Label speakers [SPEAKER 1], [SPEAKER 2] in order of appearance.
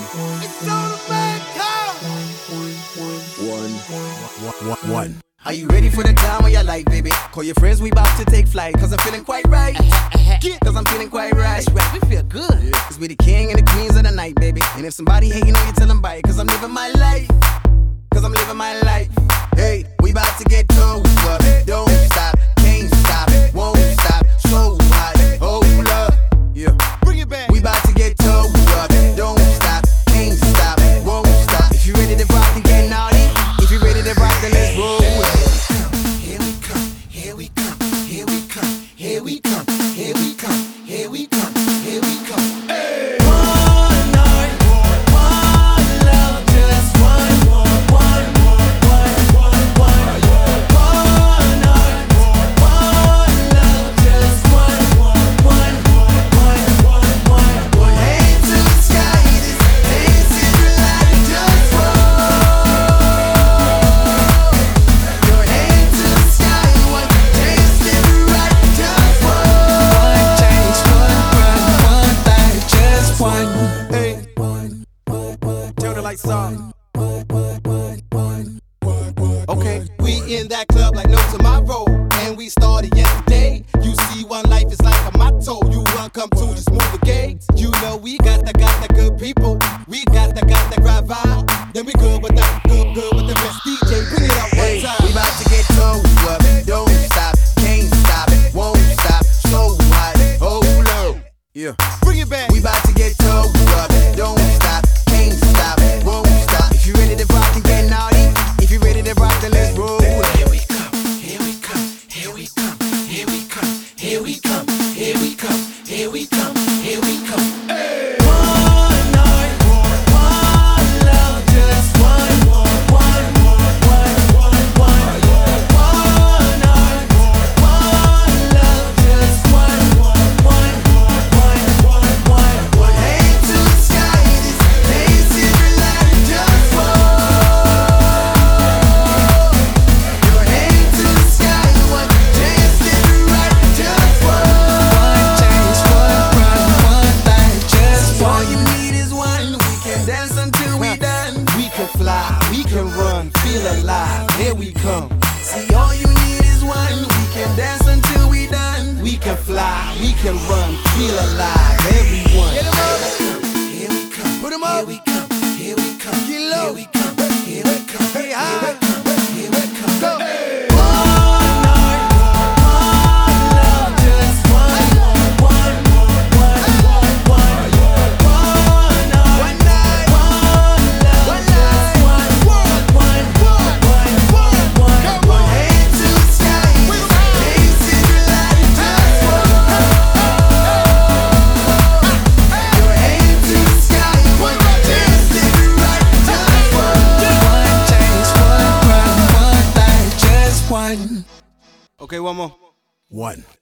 [SPEAKER 1] It's on the man
[SPEAKER 2] One.
[SPEAKER 1] Are you ready for the time of your life, baby? Call your friends, we bout to take flight. Cause I'm feeling quite right. Cause I'm feeling quite right.
[SPEAKER 3] That's right, we feel good.
[SPEAKER 1] Cause we the king and the queens of the night, baby. And if somebody hating on you, tell them bye. Cause I'm living my life. Cause I'm living my life. Hey, we bout to get toe up. Don't stop, can't stop, won't stop. So hot, hold up. Yeah,
[SPEAKER 3] Bring it back.
[SPEAKER 1] we bout to get toe up. Don't stop, can't stop, won't stop. If you ready to rock, then get naughty. If you ready to rock, then let's roll. Here we come, here we come, here we come, here we come, here we come, here we come, here we come.
[SPEAKER 3] One night, one love, just one night, one love, just one.
[SPEAKER 1] Hands to the sky, this dance is like just your hands to the sky, one dance is right, just
[SPEAKER 3] One change, one thing, just one.
[SPEAKER 1] Hey, turn the lights on. Okay,
[SPEAKER 4] We in that club like no tomorrow, and we started yesterday. You see, one life is like a motto. You run, come to, just move the gates. You know we got the good people. We got the right vibe. Then we good with good with the best. DJ, bring it out
[SPEAKER 1] hey,
[SPEAKER 4] one time.
[SPEAKER 1] we about to get toe up. Don't stop, can't stop, won't stop. So hot, hold up. Yeah,
[SPEAKER 4] Bring it back.
[SPEAKER 1] we about to get toe up. Don't stop, can't stop, won't stop. If you ready to rock, then get naughty. If you ready to rock, then let's roll. Here we come, here we come, here we come, here we come, here we come, here we come, here we come, here we come.
[SPEAKER 3] One night, one love, just one night, one love, just one.
[SPEAKER 1] Hands to the sky, this dance is like just your hands to the sky, one dance is right, just
[SPEAKER 3] One change, one thing, just
[SPEAKER 1] all
[SPEAKER 3] one.
[SPEAKER 1] you need is one. We can dance until we done.
[SPEAKER 4] We can fly, we can run, feel alive. Here we come.
[SPEAKER 1] See, all you need is one. We can dance until we done.
[SPEAKER 4] We can fly, we can run, feel alive. Everyone.
[SPEAKER 1] Get 'em up. Here we come. Put 'em up. Here we come. Here we come. Get low. Here we come. Here we come. Hey, high. Here we come. Go.
[SPEAKER 3] One night, one love, just one night,
[SPEAKER 1] One night.
[SPEAKER 3] one love,
[SPEAKER 1] One hand to the sky. Dance is like just your hand to the sky. One dance is like just
[SPEAKER 3] one change, one thing, just one.
[SPEAKER 4] Okay, one more.
[SPEAKER 2] One.